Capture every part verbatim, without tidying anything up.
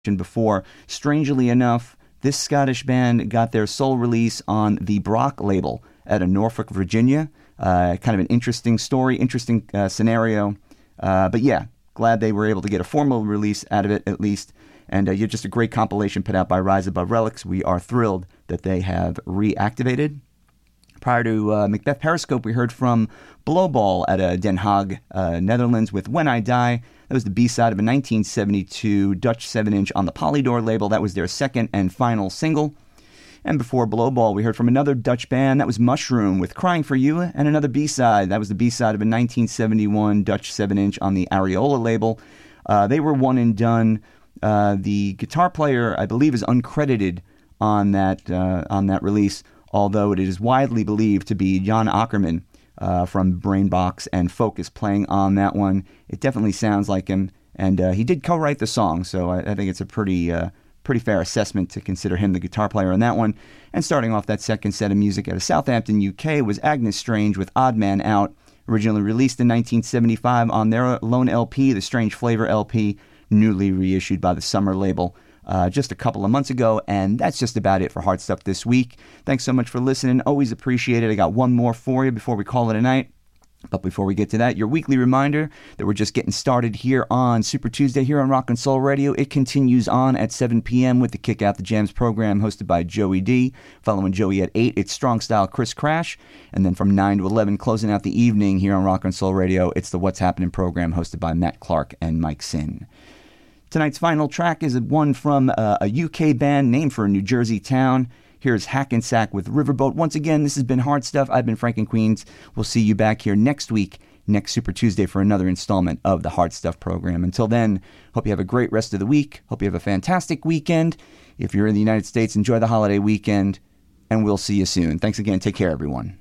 before. Strangely enough, this Scottish band got their sole release on the Brock label out of Norfolk, Virginia. Uh, kind of an interesting story, interesting uh, scenario. Uh, but yeah, glad they were able to get a formal release out of it at least. And uh, you're just a great compilation put out by Rise Above Relics. We are thrilled that they have reactivated. Prior to uh, Macbeth Periscope, we heard from Blowball at uh, Den Haag, uh, Netherlands with When I Die. That was the B-side of a nineteen seventy-two Dutch seven inch on the Polydor label. That was their second and final single. And before Blowball, we heard from another Dutch band. That was Mushroom with Crying for You, and another B-side. That was the B-side of a nineteen seventy-one Dutch seven inch on the Areola label. Uh, they were one and done. Uh, the guitar player, I believe, is uncredited on that uh, on that release, although it is widely believed to be Jan Ackerman uh, from Brainbox and Focus playing on that one. It definitely sounds like him, and uh, he did co-write the song, so I, I think it's a pretty uh, pretty fair assessment to consider him the guitar player on that one. And starting off that second set of music out of Southampton, U K, was Agnes Strange with Odd Man Out, originally released in nineteen seventy-five on their lone L P, the Strange Flavor L P, newly reissued by the Summer label uh, just a couple of months ago. And that's just about it for Hard Stuff this week. Thanks so much for listening. Always appreciate it. I got one more for you before we call it a night. But before we get to that, your weekly reminder that we're just getting started here on Super Tuesday here on Rock and Soul Radio. It continues on at seven p.m. with the Kick Out the Jams program hosted by Joey D. Following Joey at eight, it's Strong Style Chris Crash. And then from nine to eleven, closing out the evening here on Rock and Soul Radio, it's the What's Happening program hosted by Matt Clark and Mike Sin. Tonight's final track is one from uh, a U K band named for a New Jersey town. Here's Hackensack with Riverboat. Once again, this has been Hard Stuff. I've been Frank and Queens. We'll see you back here next week, next Super Tuesday, for another installment of the Hard Stuff program. Until then, hope you have a great rest of the week. Hope you have a fantastic weekend. If you're in the United States, enjoy the holiday weekend, and we'll see you soon. Thanks again. Take care, everyone.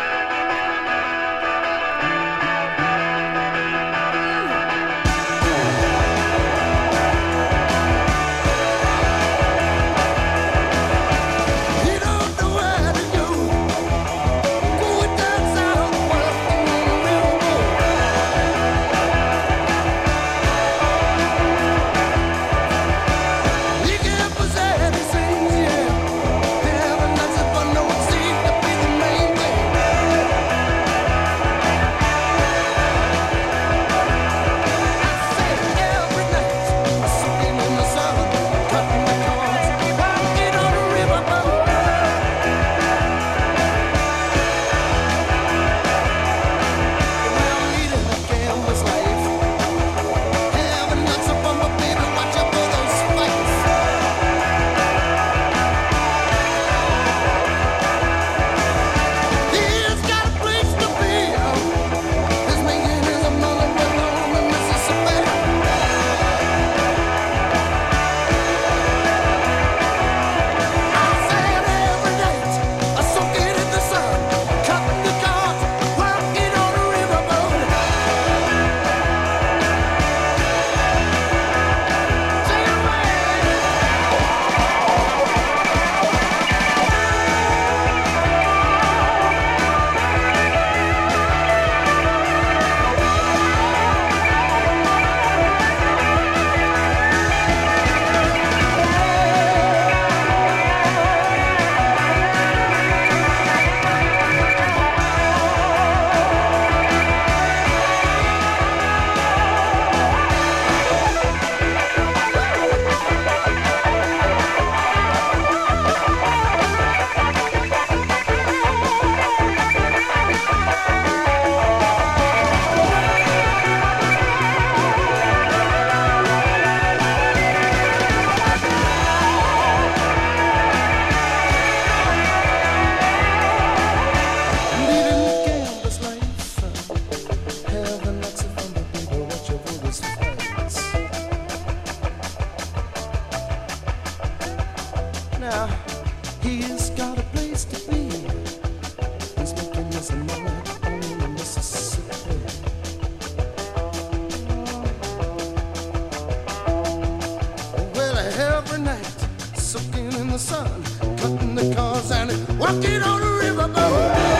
Walking on the riverboat.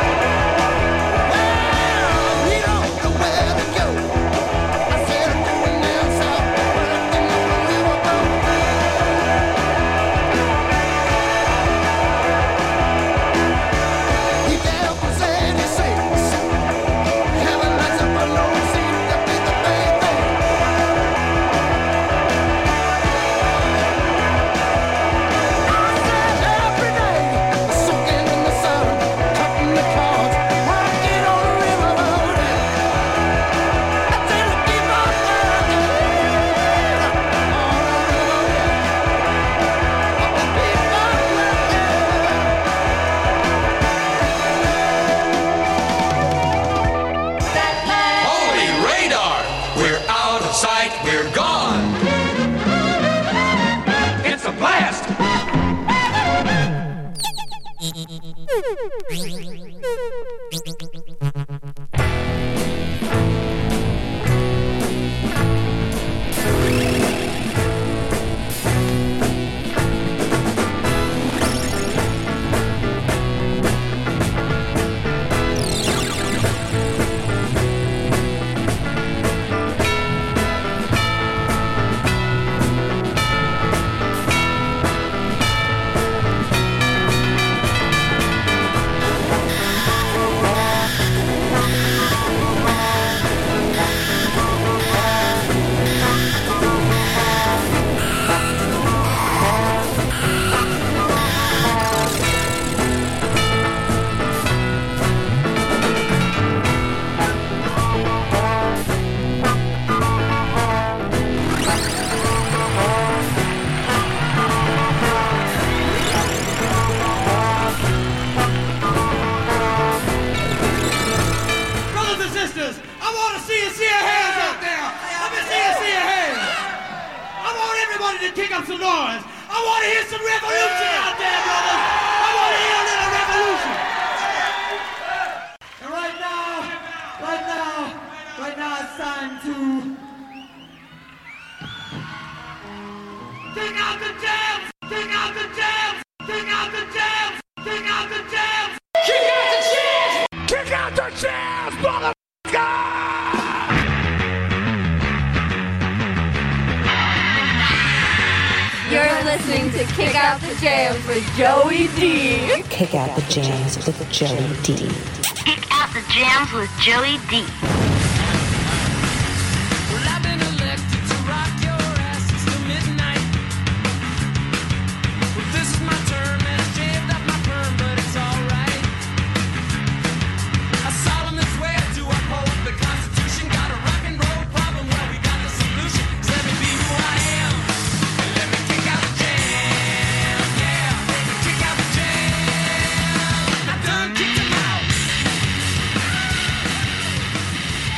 Well, we don't know where to go. I said, of sight, we're gone. It's a blast. Kick out the jams with Joey D. Kick out the jams with Joey D. Well, I've been elected to rock your ass till midnight. Well, this is my term and I shaved up my perm, but it's alright. I solemnly swear to uphold the Constitution. Got a rock and roll problem, well, we got the solution. So let me be who I am and let me kick out the jam. Yeah, kick out the jam. I done kicked him out.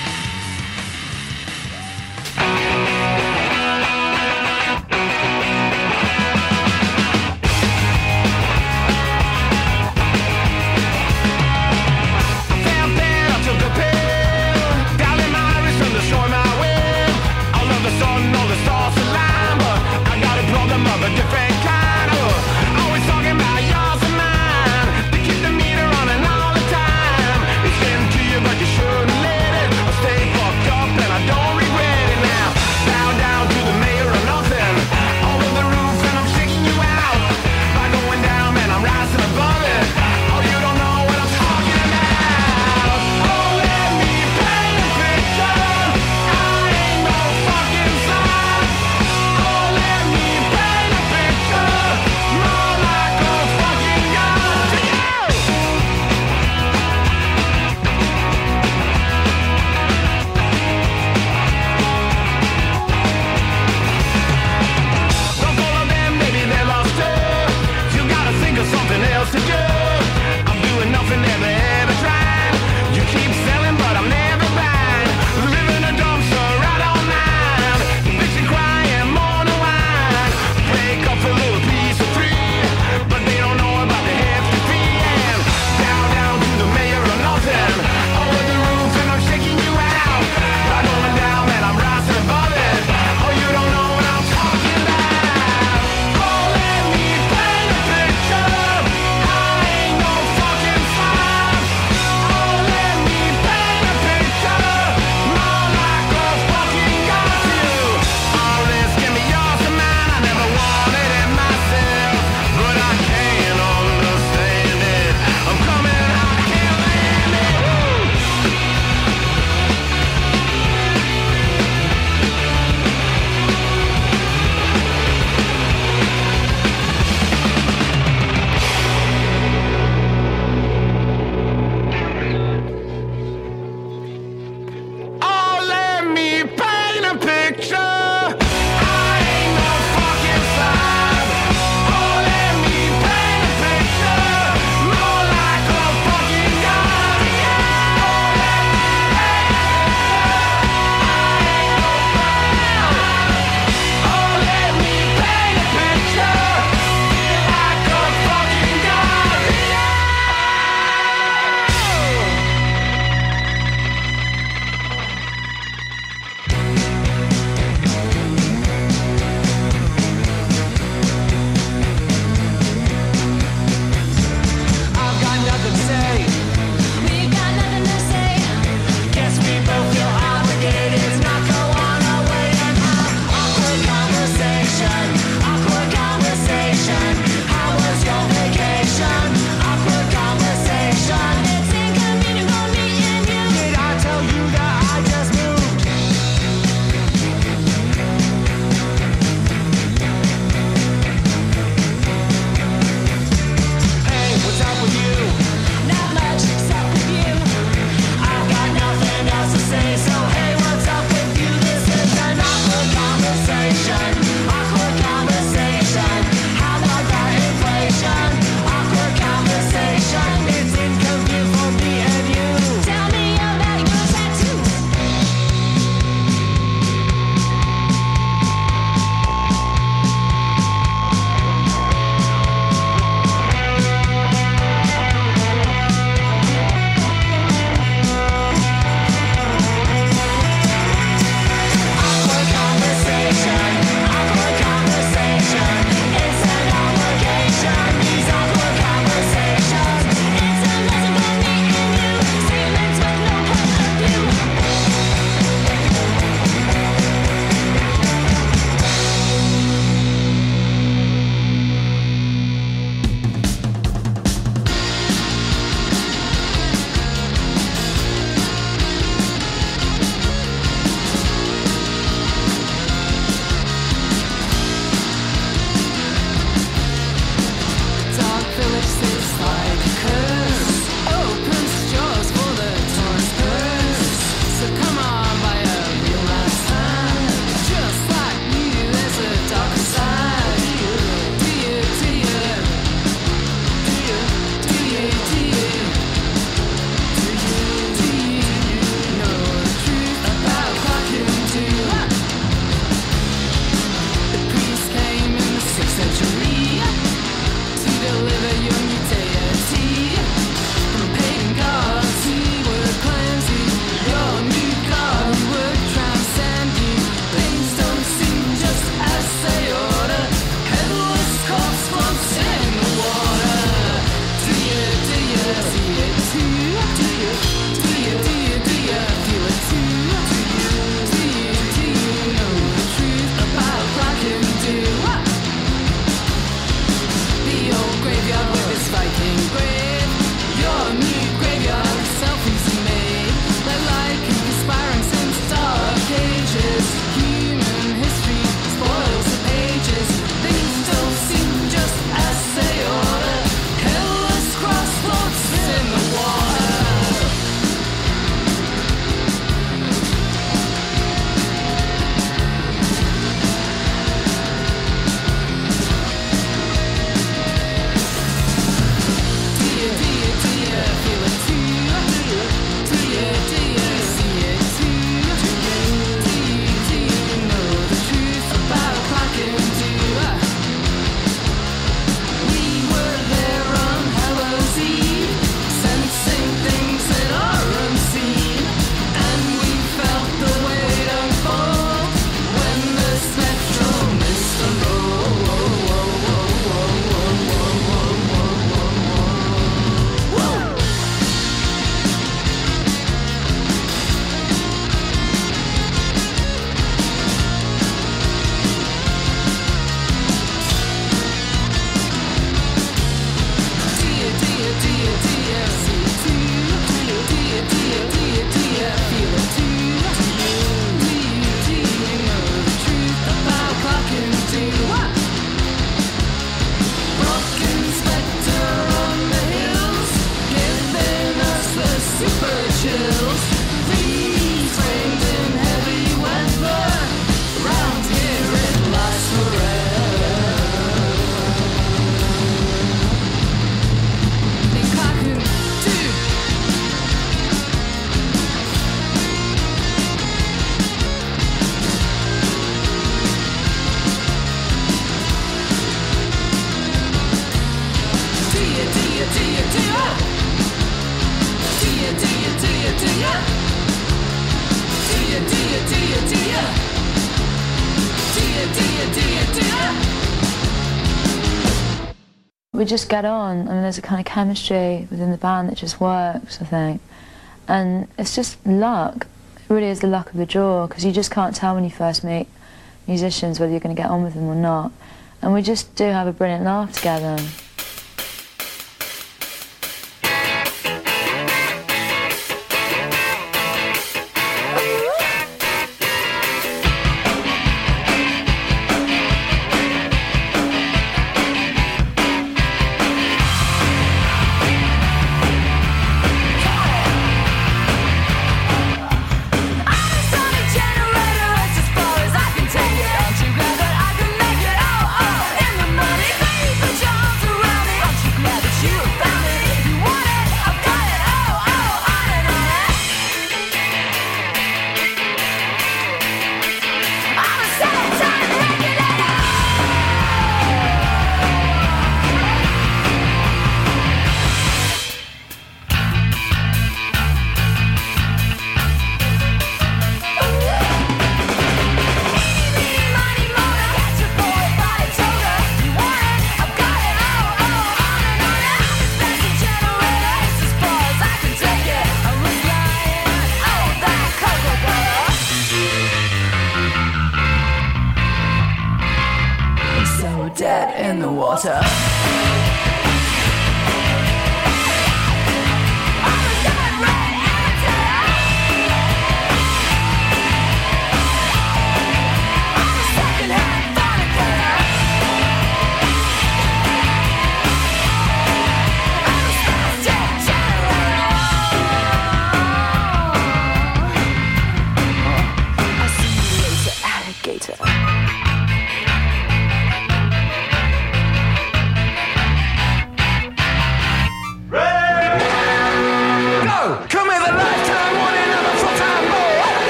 We just get on. I mean, there's a kind of chemistry within the band that just works, I think. And it's just luck. It really is the luck of the draw, because you just can't tell when you first meet musicians whether you're going to get on with them or not. And we just do have a brilliant laugh together. Dead in the water.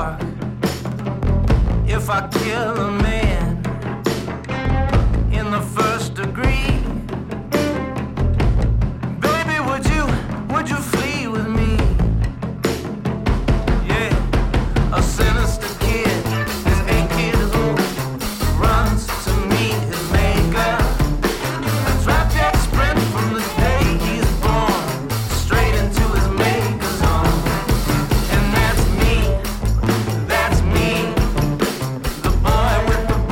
dark. If I kill a man in the first degree, baby, would you, would you flee with me? Yeah, a sinister kid is eight years old, runs to meet his maker. A traffic sprint from the day he's born, straight into his maker's arms. And that's me, that's me, the boy with the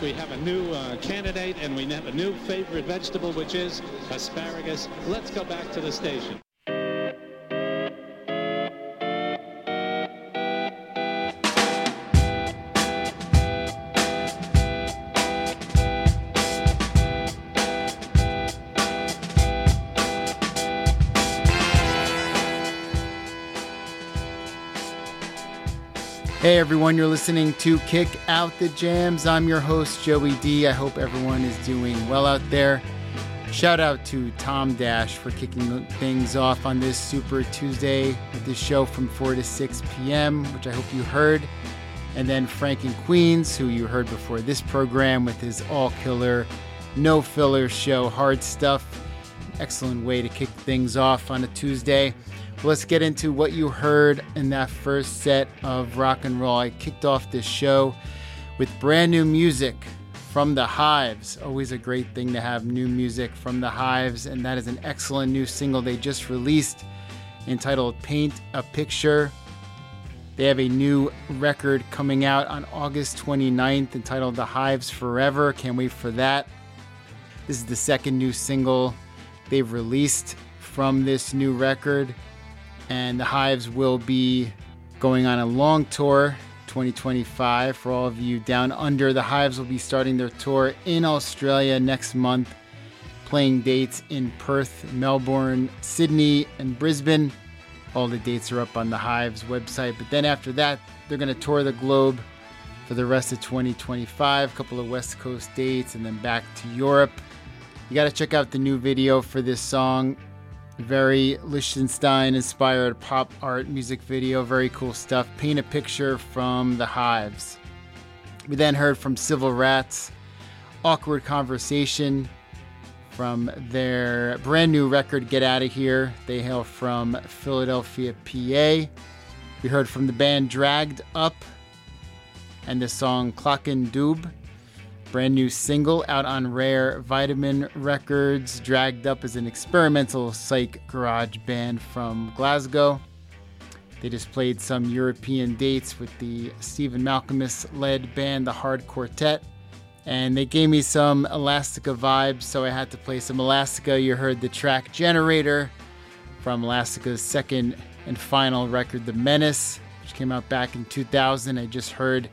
we have a new uh, candidate, and we have a new favorite vegetable, which is asparagus. Let's go back to the station. Hey everyone, you're listening to Kick Out the Jams. I'm your host, Joey D. I hope everyone is doing well out there. Shout out to Tom Dash for kicking things off on this Super Tuesday with this show from four to six p.m., which I hope you heard. And then Frank in Queens, who you heard before this program with his all-killer, no-filler show, Hard Stuff. Excellent way to kick things off on a Tuesday. Let's get into what you heard in that first set of rock and roll. I kicked off this show with brand new music from The Hives. Always a great thing to have new music from The Hives, and that is an excellent new single they just released entitled Paint a Picture. They have a new record coming out on August twenty-ninth entitled The Hives Forever. Can't wait for that. This is the second new single they've released from this new record. And the Hives will be going on a long tour, twenty twenty-five. For all of you down under, the Hives will be starting their tour in Australia next month, playing dates in Perth, Melbourne, Sydney, and Brisbane. All the dates are up on the Hives website. But then after that, they're going to tour the globe for the rest of twenty twenty-five. A couple of West Coast dates, and then back to Europe. You got to check out the new video for this song. Very Liechtenstein-inspired pop art music video. Very cool stuff. Paint a Picture from The Hives. We then heard from Civil Rats, Awkward Conversation, from their brand new record, Get Outta Here. They hail from Philadelphia, P A. We heard from the band Dragged Up and the song Klokken Doob. Brand new single out on Rare Vitamin Records. Dragged Up is an experimental psych garage band from Glasgow. They just played some European dates with the Stephen Malkmus-led band, the Hard Quartet. And they gave me some Elastica vibes, so I had to play some Elastica. You heard the track Generator from Elastica's second and final record, The Menace, which came out back in two thousand. I just heard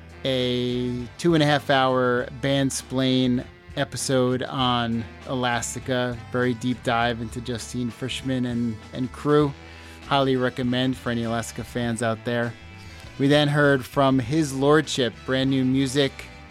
a two and a half hour Bandsplain episode on Elastica. Very deep dive into Justine Frischman and, and crew. Highly recommend for any Elastica fans out there. We then heard from His Lordship, brand new music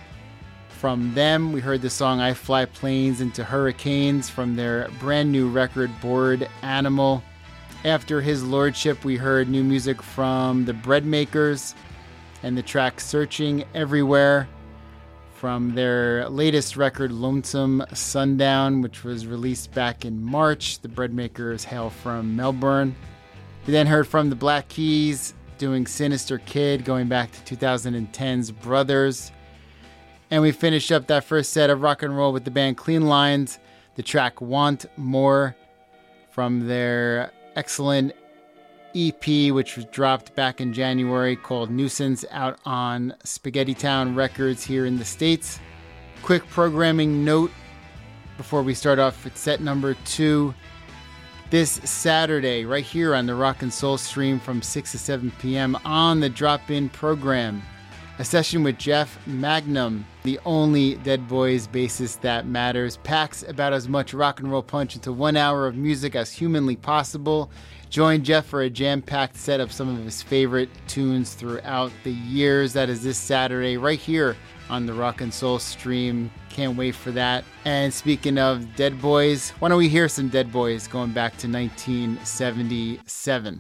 from them. We heard the song I Fly Planes into Hurricanes from their brand new record, Bored Animal. After His Lordship, we heard new music from the Breadmakers and the track Searching Everywhere from their latest record, Lonesome Sundown, which was released back in March. The Breadmakers hail from Melbourne. We then heard from the Black Keys doing Sinister Kid, going back to two thousand ten's Brothers. And we finished up that first set of rock and roll with the band Clean Lines, the track Want More from their excellent E P, which was dropped back in January, called Nuisance, out on Spaghetti Town Records here in the States. Quick programming note before we start off with set number two. This Saturday, right here on the Rock and Soul stream from six to seven p.m. on the Drop-In program, a session with Jeff Magnum, the only Dead Boys bassist that matters, packs about as much rock and roll punch into one hour of music as humanly possible. Join Jeff for a jam-packed set of some of his favorite tunes throughout the years. That is this Saturday right here on the Rock and Soul stream. Can't wait for that. And speaking of Dead Boys, why don't we hear some Dead Boys going back to nineteen seventy-seven.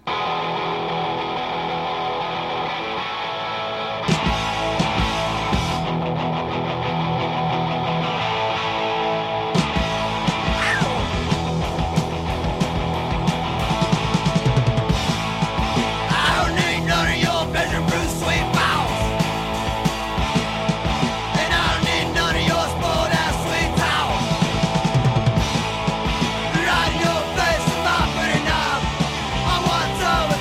Right in your face, my pretty knob. I want some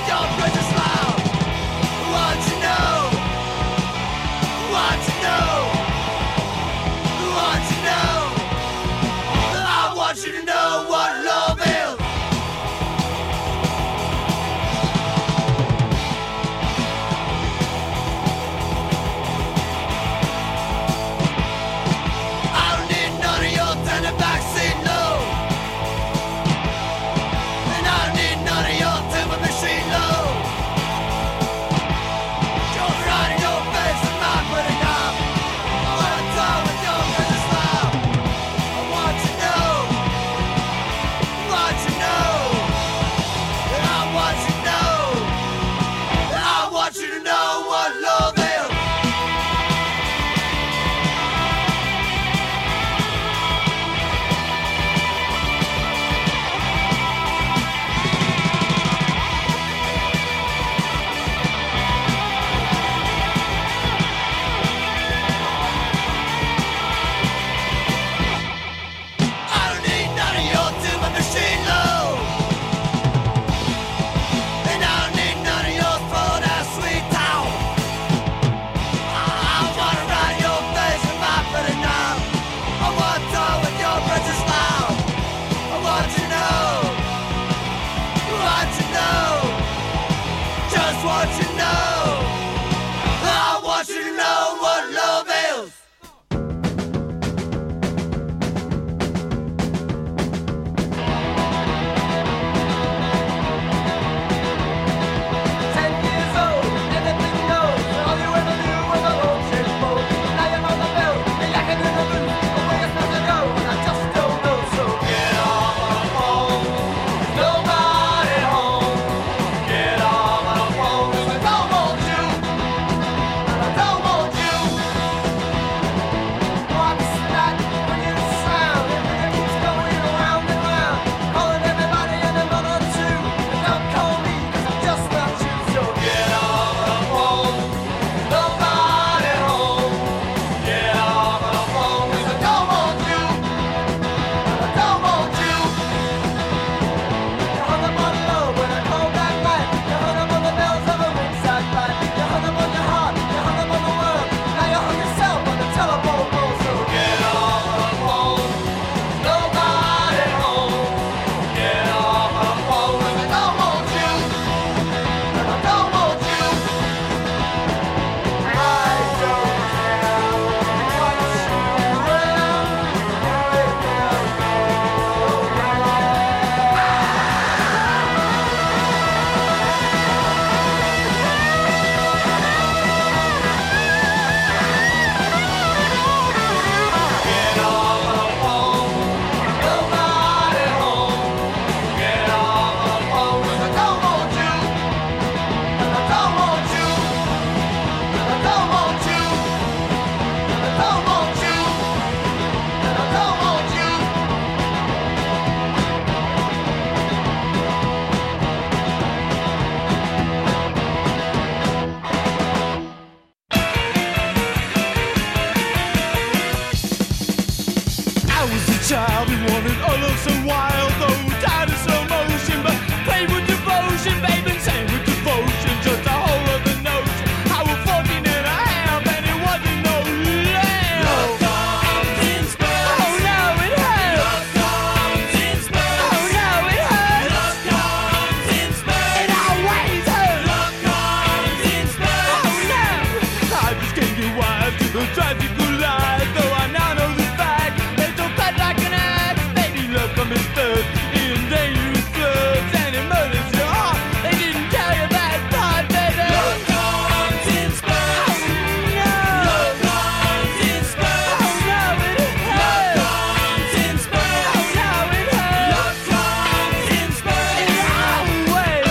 child who wanted all of so wild, though tired of slow motion, but played with devotion, babe, and sang with devotion, just a whole other notion. I was fourteen and a half, and it wasn't no lamb. Love comes in spurts. Oh no, it hurts. Love comes in spurts. Oh no, it hurts. Love comes in spurts. It always hurts. Love comes in spurts. Oh no, I just can't get wise to the tragical lies, though I now know the fact. They don't cut like an axe. Baby, love comes in spurts. In dangerous floods, and it murders your heart. They didn't tell you that part, baby. Love comes in spurts. Oh no. Love comes in spurts. Oh no, it hurts. Love comes in spurts. Oh no, it hurts. Love comes in spurts. It always.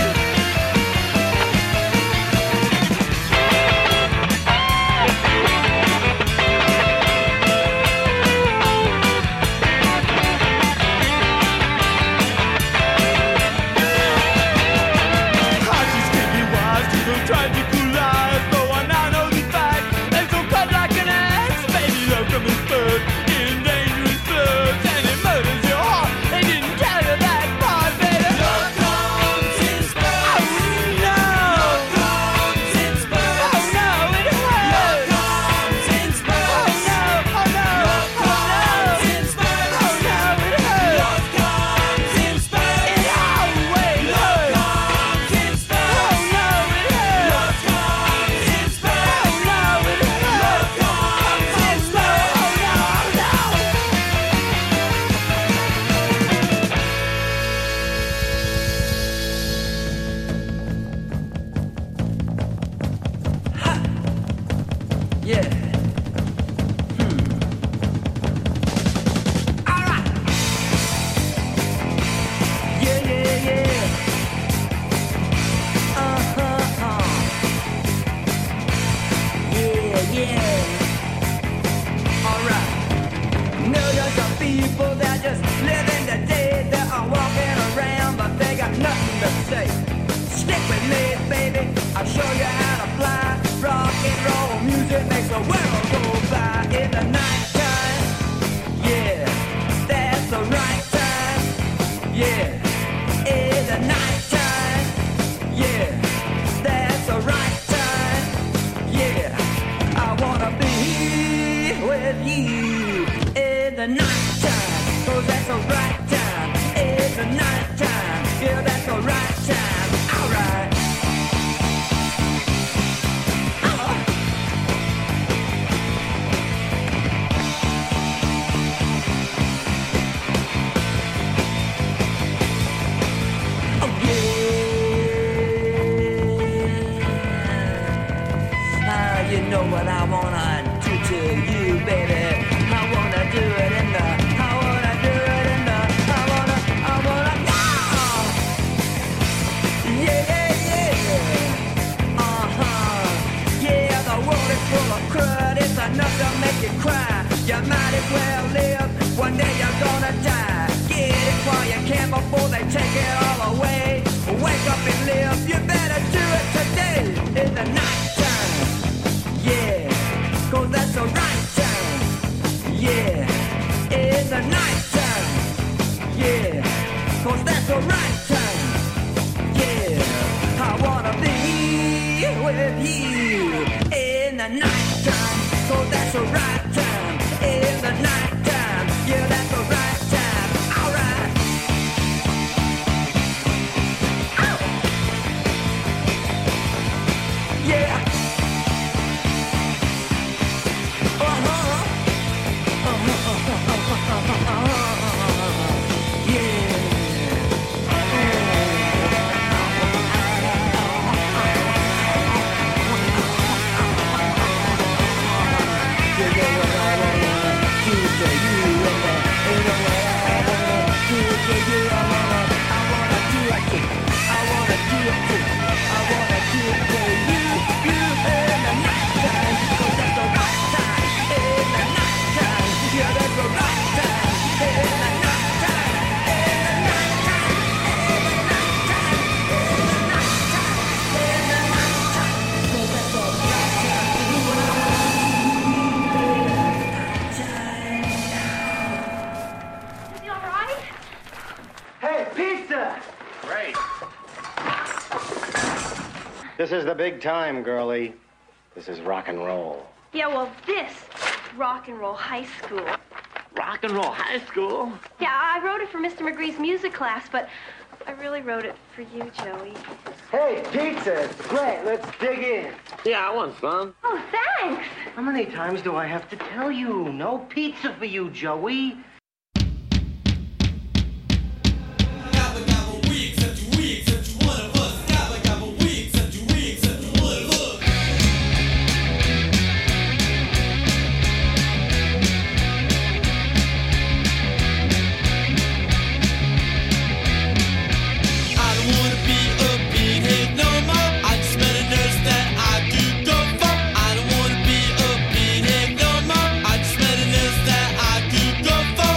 I just can't get wise to the tragical lies, though I now know the fact. They don't cut like an axe. Baby, love comes in spurts, in dangerous floods, and it murders your heart. They didn't tell you that part, baby. Love comes in spurts. Oh no. Love comes in spurts. Oh no, it hurts. Love comes in spurts. Oh no, oh no, love comes in spurts. Oh no, it hurts. Love comes in spurts. It always hurts. Love comes in spurts. Oh no, it hurts. Love comes in spurts. Oh no, it hurts. Love comes in spurts. Oh no, no. Yeah. Hmm. All right. Yeah, yeah, yeah. Uh-huh. uh. Yeah, yeah. All right. Millions of people that just live in the day. They are walking around, but they got nothing to say. Stick with me, baby. I'll show you how to fly. Rock and roll music makes the world go by. In the nighttime, yeah, that's the right time. Yeah, in the nighttime, yeah, that's the right time. Yeah, I wanna be with you in the nighttime, 'cause that's the right time. In the nighttime, yeah, that's the right time. Alright. Oh yeah. Ah, you know what I wanna do to you, baby. I wanna do it in the, I wanna do it in the, I wanna, I wanna, yeah. Yeah, yeah, yeah. Uh-huh. Yeah, the world is full of crud. It's enough to make you cry. You might as well live. One day you're gonna die. Get it while you can before they take it all away. Wake up and live. You better do it today. In the nighttime. Yeah, 'cause that's the right time. Yeah, in the nighttime. Yeah, 'cause that's the right time. Yeah, I wanna be with you in the nighttime. 'Cause that's the right time. In the nighttime. Yeah, that's the right time. Alright. Ow. Yeah. Uh-huh. This is the big time, girlie. This is rock and roll. Yeah, well, this rock and roll high school. Rock and roll high school? Yeah, I wrote it for Mister McGree's music class, but I really wrote it for you, Joey. Hey, pizza. Great. Let's dig in. Yeah, I want some. Oh, thanks. How many times do I have to tell you? No pizza for you, Joey. Go for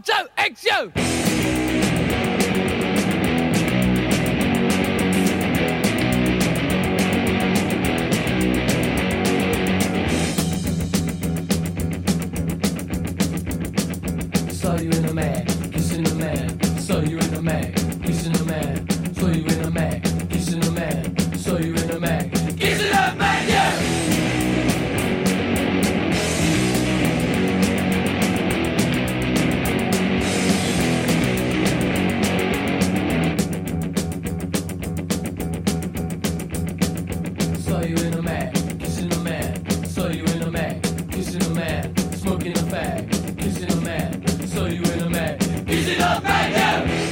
One, two, X U! Saw you in a mag, kissing a man. Saw you in a mag, kissing a man. Saw you in a mag, kissing a man. Saw you in a mag, kissing a man, yeah! Saw you in a mag, kissing a man. Saw you in a mag, kissing a man. Smoking a fag, kissing a man. Saw you in a mag, kissing a man, yeah!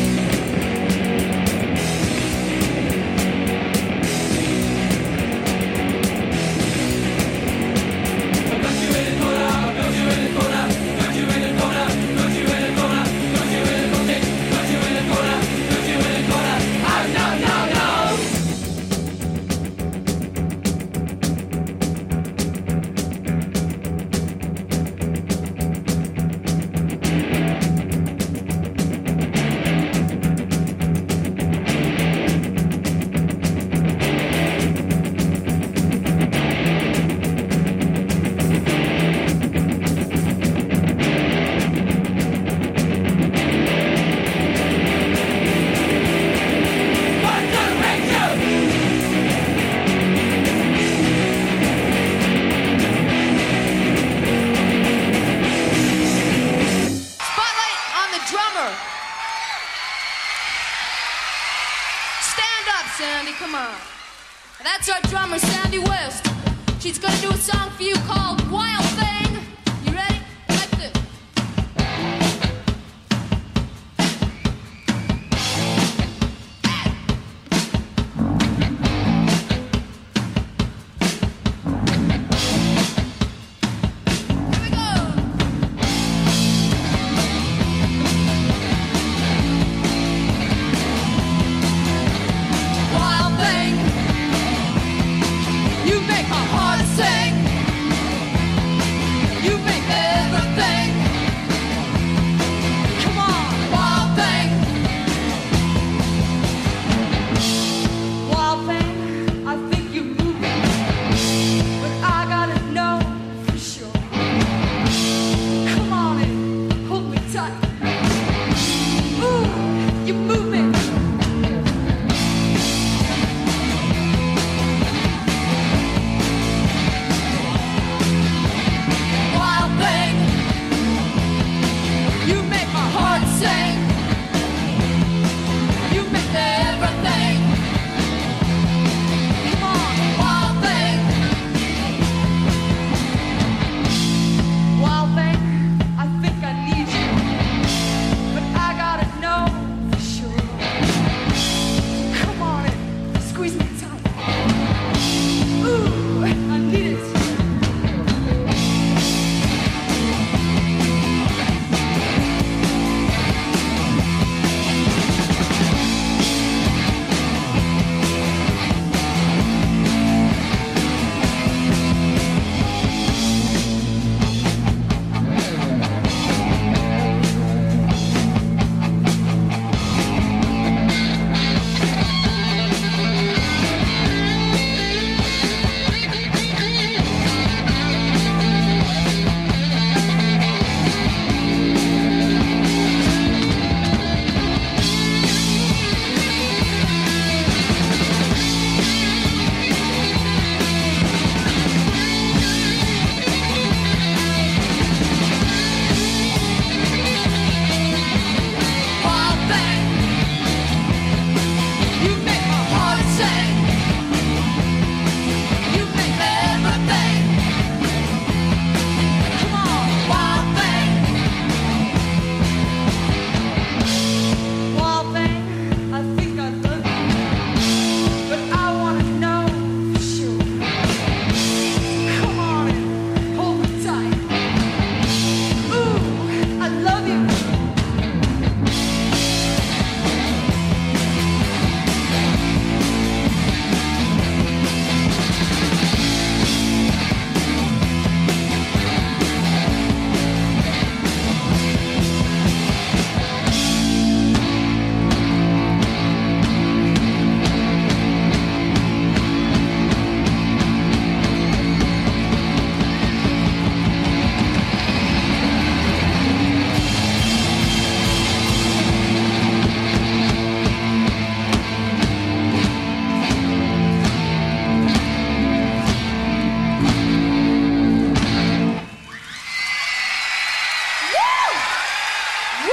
Sandy, come on. That's our drummer, Sandy West. She's gonna do a song for you called Wild Thing. You ready? Like this. Wild thing, you make my heart sing.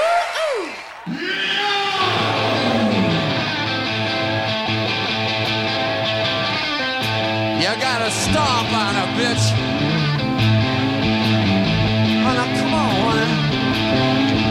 You gotta stomp on a bitch. Oh, now come on, man.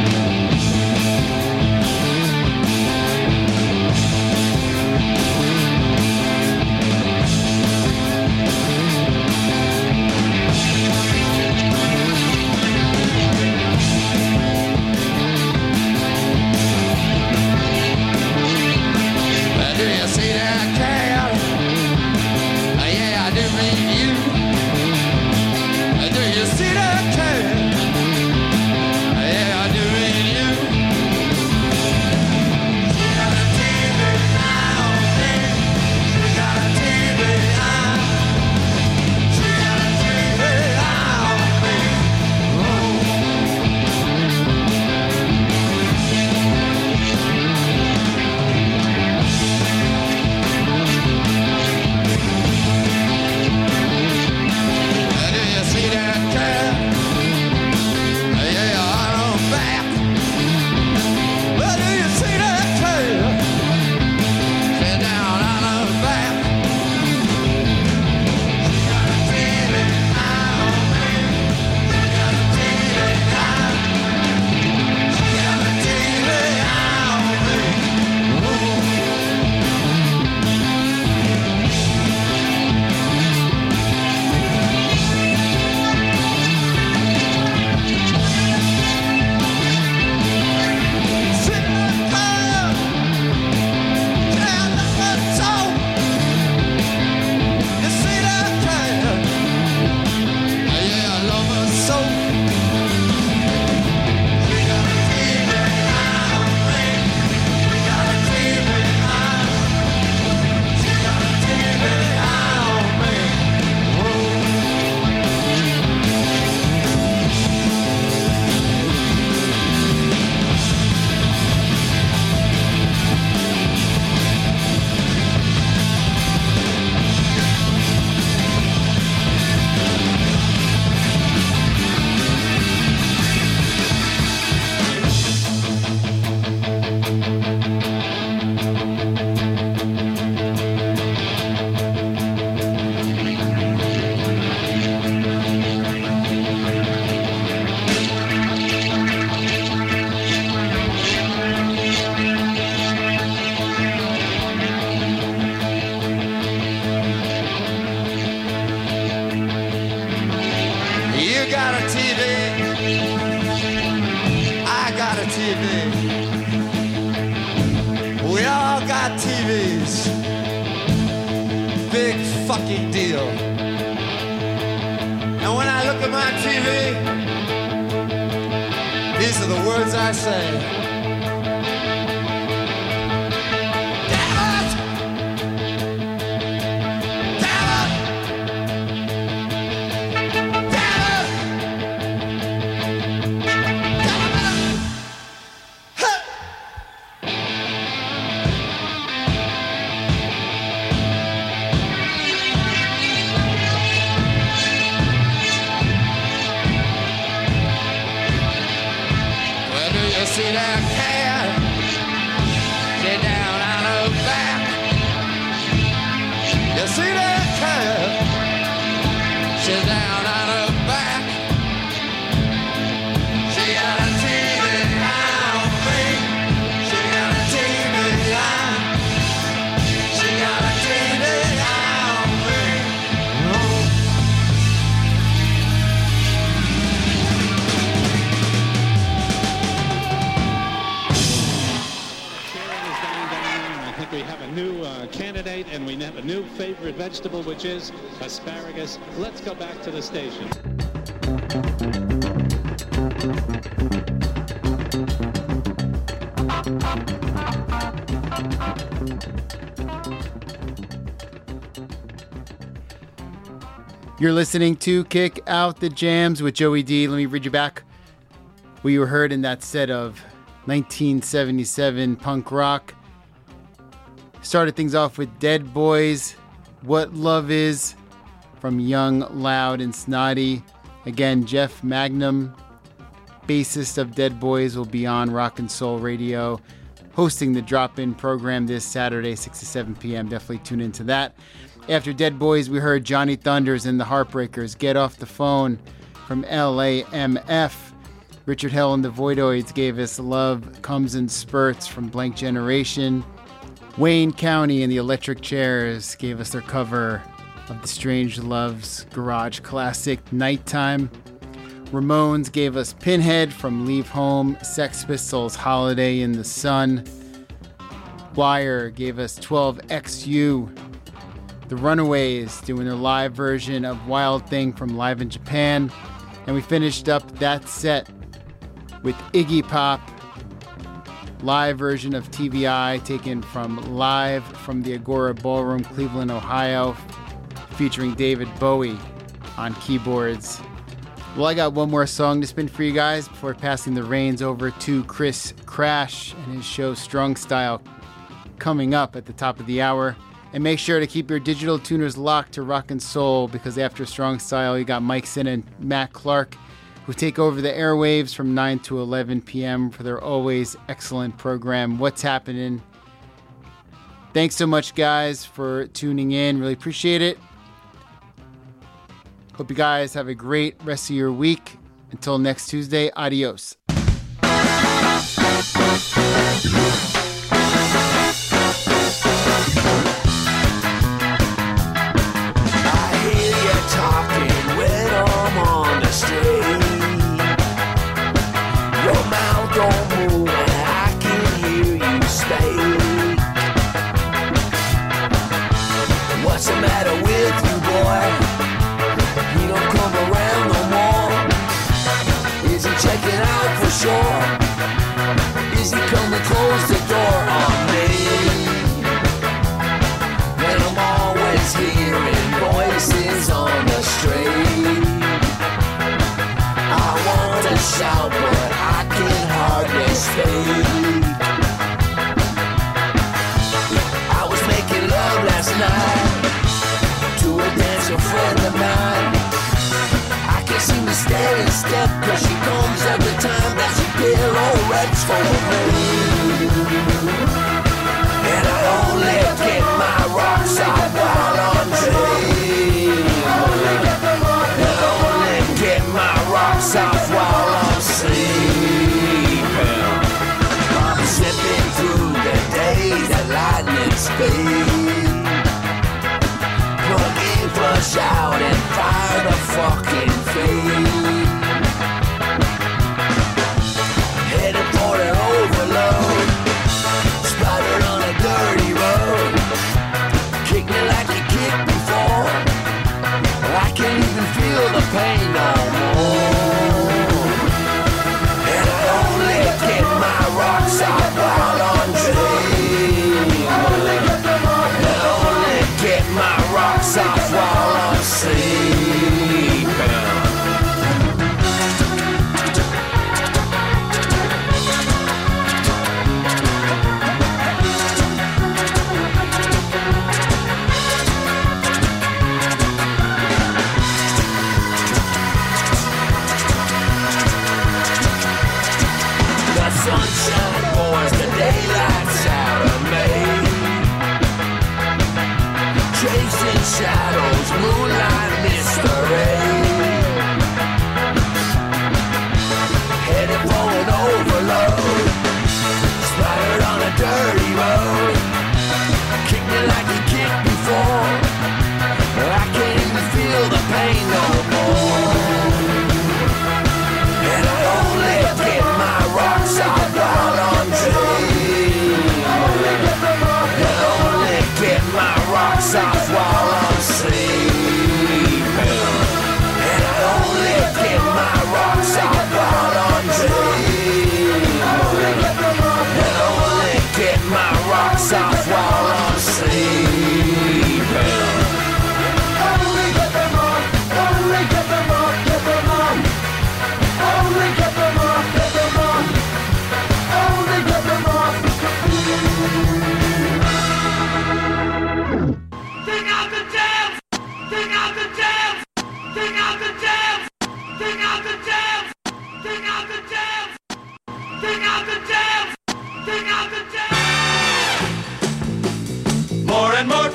Uh, Do you see that cat? Uh, Yeah, I do mean you. Uh, Do you see that cat? Uh, Yeah, I do mean you. She got a T V eye on me. She got a T V eye. She got a T V eye on me. Uh, Do you see that cat? Uh, Yeah, on her back. Uh, Do you see that cat? Sit down on her back. She got a T V eye on me. She got a T V eye. She got a T V eye on me. Sit in the car. Down the front door. You see that cat? Yeah, I love her so. She got a T V eye on me. She got a T V eye. She got a T V eye on me. You got a T V. I got a T V. We all got T Vs. Big fucking deal. And when I look at my T V, these are the words I say. Damn it! Damn it! Damn it! Damn it! Huh! Well, do you see that cat? Get down on her back. You see that cat? She's down on her back. She got a T V eye on me. She got a T V eye. She got a T V eye on me. Cheering is dying down. I think we have a new uh, candidate, and we have a new favorite vegetable, which is asparagus. Let's go back to the station. You're listening to Kick Out the Jams with Joey D. Let me read you back what you heard in that set of nineteen seventy-seven punk rock. Started things off with Dead Boys, What Love Is, from Young, Loud, and Snotty. Again, Jeff Magnum. bassist of Dead Boys, will be on Rock and Soul Radio, hosting the drop-in program this Saturday, six to seven p.m. Definitely tune into that. After Dead Boys, we heard Johnny Thunders and the Heartbreakers, Get Off the Phone from L A M F. Richard Hell and the Voidoids gave us Love Comes in Spurts from Blank Generation. Wayne County and the Electric Chairs gave us their cover of the Strange Loves garage classic, Nighttime. Ramones gave us Pinhead from Leave Home, Sex Pistols, Holiday in the Sun. Wire gave us twelve X U. The Runaways doing their live version of Wild Thing from Live in Japan. And we finished up that set with Iggy Pop, live version of T V I taken from live from the Agora Ballroom, Cleveland, Ohio, featuring David Bowie on keyboards. Well, I got one more song to spin for you guys before passing the reins over to Chris Crash and his show Strong Style coming up at the top of the hour. And make sure to keep your digital tuners locked to Rock and Soul, because after Strong Style, you got Mike Sin and Matt Clark, who take over the airwaves from nine to eleven p.m. for their always excellent program, What's Happening. Thanks so much, guys, for tuning in. Really appreciate it. Hope you guys have a great rest of your week. Until next Tuesday, adios. What's the matter with you, boy? You don't come around no more. Is he checking out for sure? Is he coming to close the door on me? And I'm always hearing voices on the street. I wanna shout, but I can hardly speak. I was making love last night to a dancer friend of mine. I can't seem to stay in step, cause she comes every time that she pirouettes for me. And I only get my rocks off while I'm dreaming. And I only get my rocks off while I'm sleeping. I'm slipping through the days at lightning speed. Plug in, flush out, and fire the fucking feed. Headed for an overload, splattered on a dirty road. Kick me like you kicked before. I can't even feel the pain no more. And I only get my rocks off while I'm dreaming. And I only get my rocks off while I'm sleeping.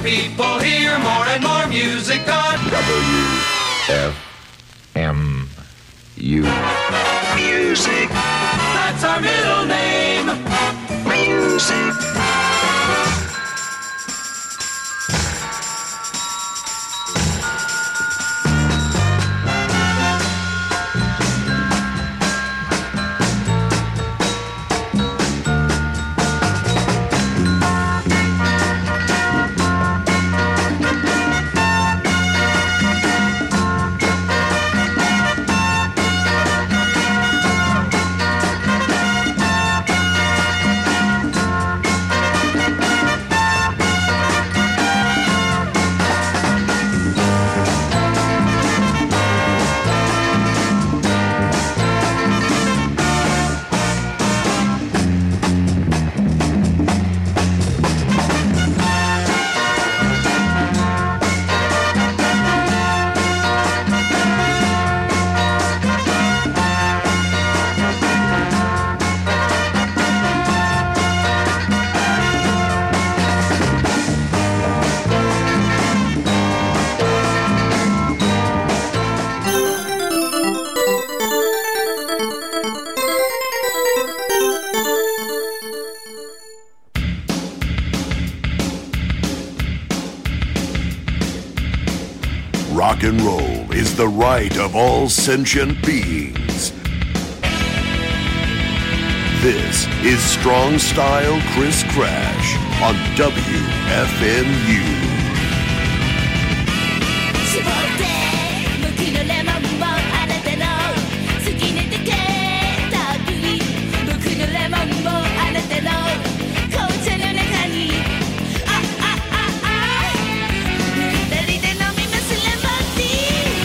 people hear more and more music on W F M U. Music. That's our middle name. Music. Rock and roll is the right of all sentient beings. This is Strong Style Chris Crash on W F M U. 絞って無垢のレモンをあなたの好きにでけたっぷり無垢のレモンをあなたの紅茶の中にああああ二人で飲みますレモンティー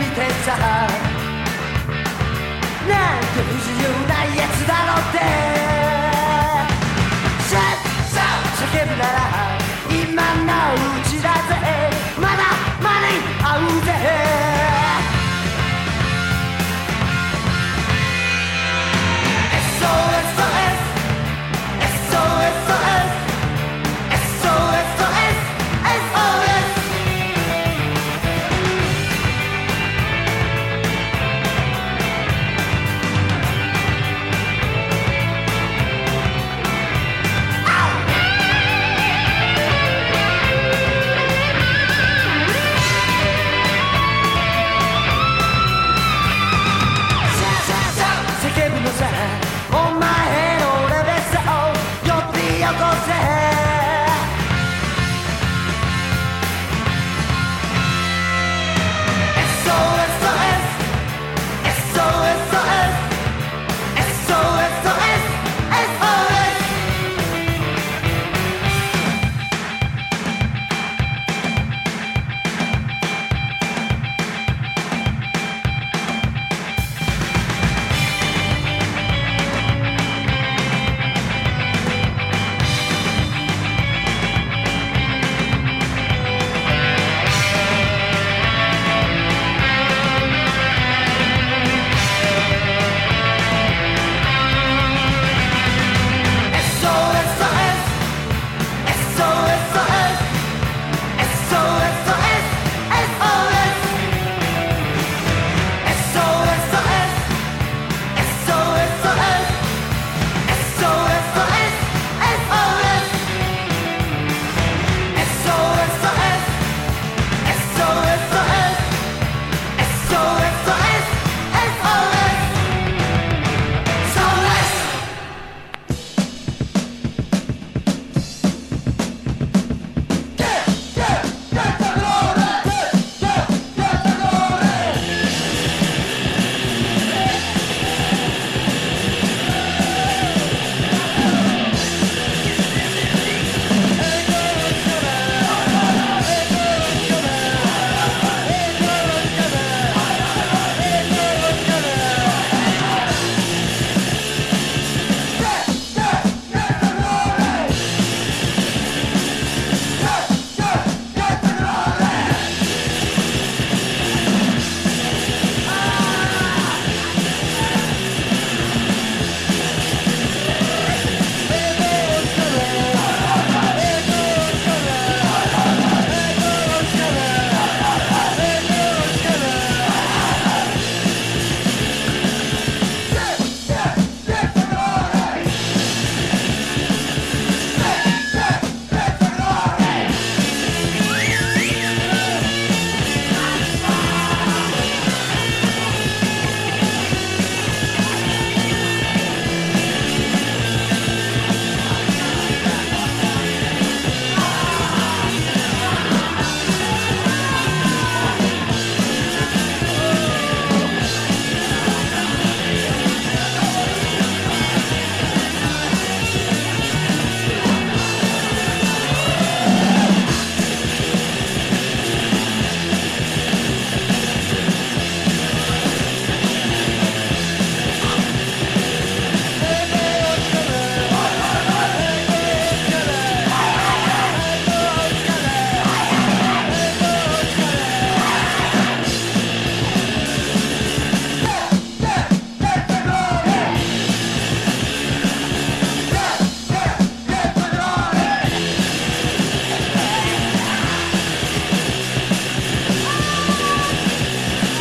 なんて不自由なやつだろって